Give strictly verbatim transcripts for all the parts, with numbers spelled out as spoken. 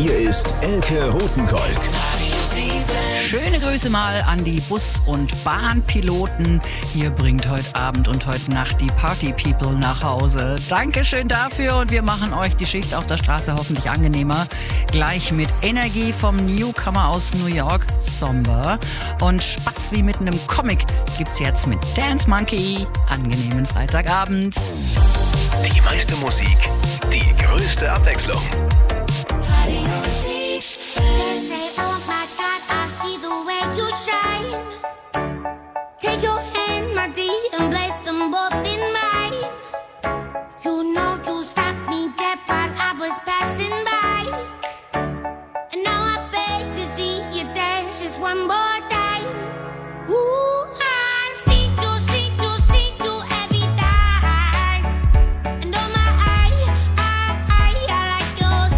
Hier ist Elke Rothenkolk. Schöne Grüße mal an die Bus- und Bahnpiloten. Ihr bringt heute Abend und heute Nacht die Party-People nach Hause. Dankeschön dafür und wir machen euch die Schicht auf der Straße hoffentlich angenehmer. Gleich mit Energie vom Newcomer aus New York, Somber. Und Spaß wie mitten im Comic gibt's jetzt mit Dance Monkey. Angenehmen Freitagabend. Die meiste Musik, die größte Abwechslung. Take your hand, my dear, and place them both in mine. You know you stopped me dead while I was passing by. And now I beg to see you dance just one more time. Ooh, I see you, see you, see you every time. And oh my, I, I, I, I like your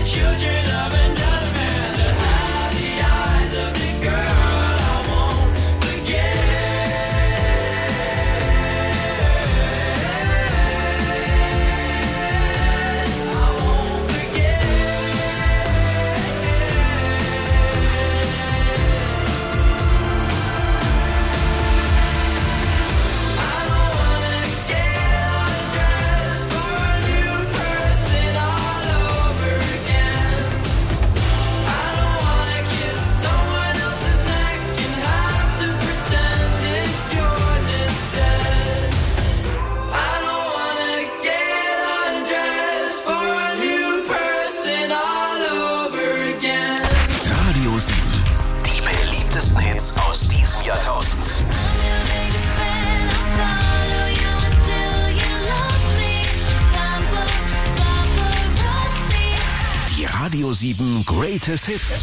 Radio sieben Greatest Hits.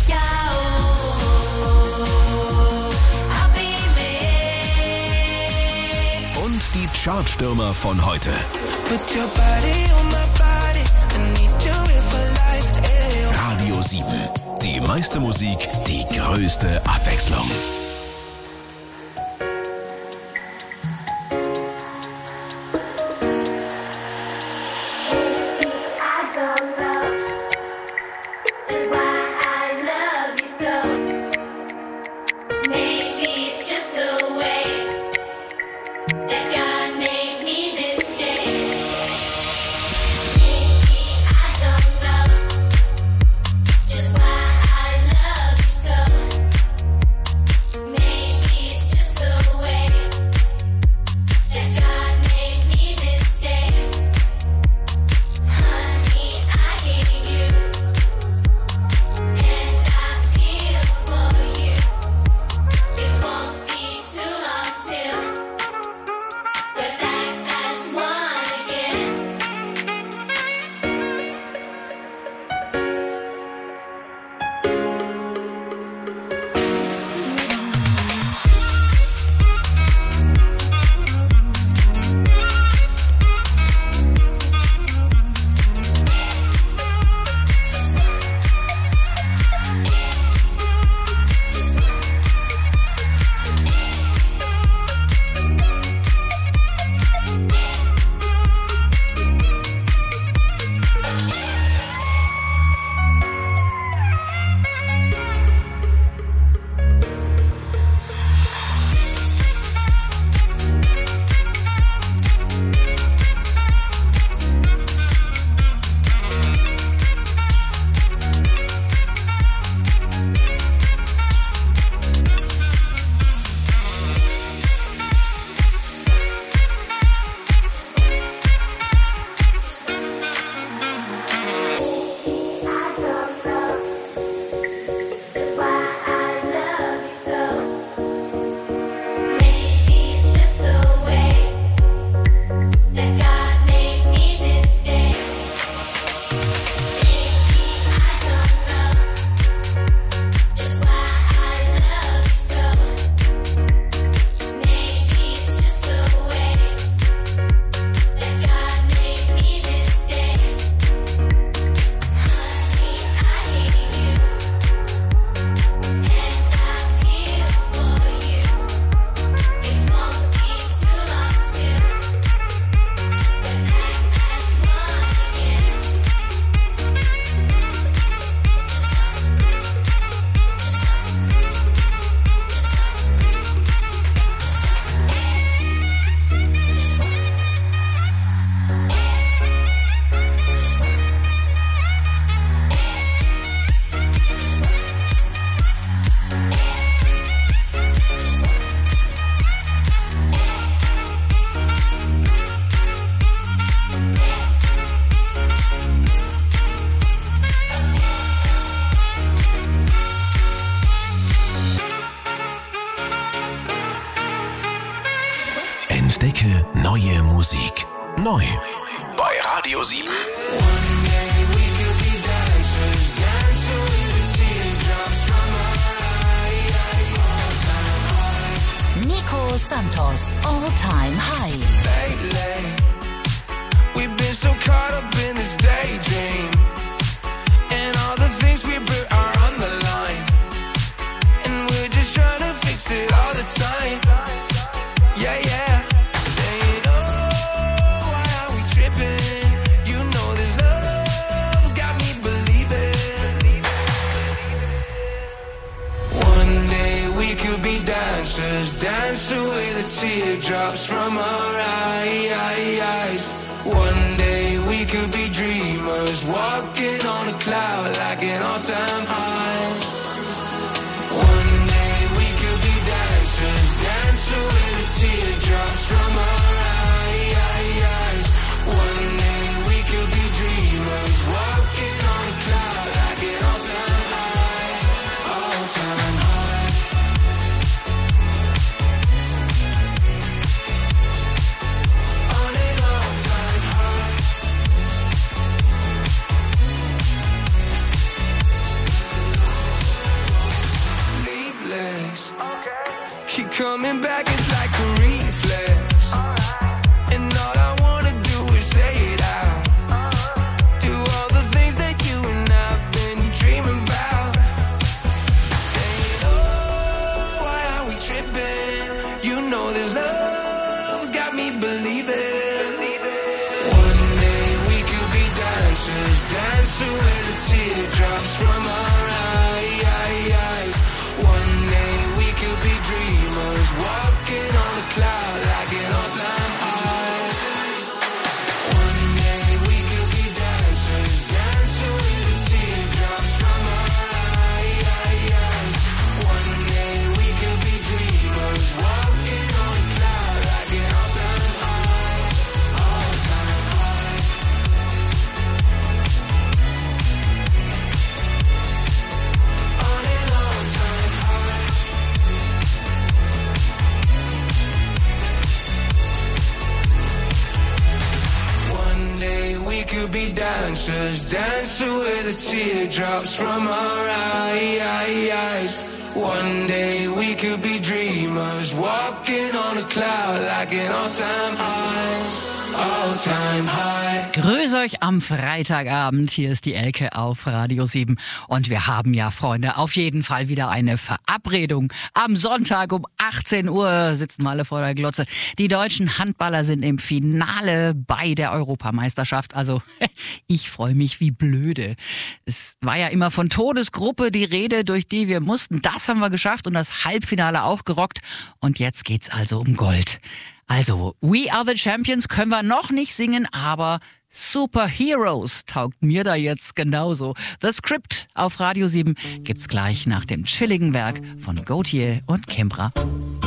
Und die Chartstürmer von heute. Radio sieben. Die meiste Musik, die größte Abwechslung. Entdecke neue Musik. Neu bei Radio sieben. Nico Santos, All Time High. Lately, we've been so caught up in this daydream, and dancers, dance away the teardrops from our eyes. One day we could be dreamers, walking on a cloud like an all-time high. One day we could be dancers, dance away the teardrops from our eyes. One day we could be dreamers, walking on a cloud like an all-time high, all-time high. On an all-time high. Sleepless, keep coming back, it's like a reflex. And all I wanna do is say it out. Do all the things that you and I've been dreaming about. Saying, oh, why are we tripping? You know this love's got me believing. One day we could be dancers, dance away the teardrops from our eyes. One day we could be dreamers, walking on a cloud like an all-time high. One day we could be dancers, dance away the teardrops from our eyes. One day we could be dreamers, walking on a cloud like an all-time high, all-time high. On an all-time high. One day we could be dancers, dance away the teardrops from our eyes. One day we could be dreamers, walking on a cloud like an all-time high, all-time high. Grüß euch am Freitagabend. Hier ist die Elke auf Radio sieben. Und wir haben ja, Freunde, auf jeden Fall wieder eine Verabredung. Am Sonntag um achtzehn Uhr sitzen wir alle vor der Glotze. Die deutschen Handballer sind im Finale bei der Europameisterschaft. Also ich freue mich wie blöde. Es war ja immer von Todesgruppe die Rede, durch die wir mussten. Das haben wir geschafft und das Halbfinale auch gerockt. Und jetzt geht's also um Gold. Also, We Are the Champions können wir noch nicht singen, aber Superheroes taugt mir da jetzt genauso. The Script auf Radio sieben gibt's gleich nach dem chilligen Werk von Gautier und Kimbra.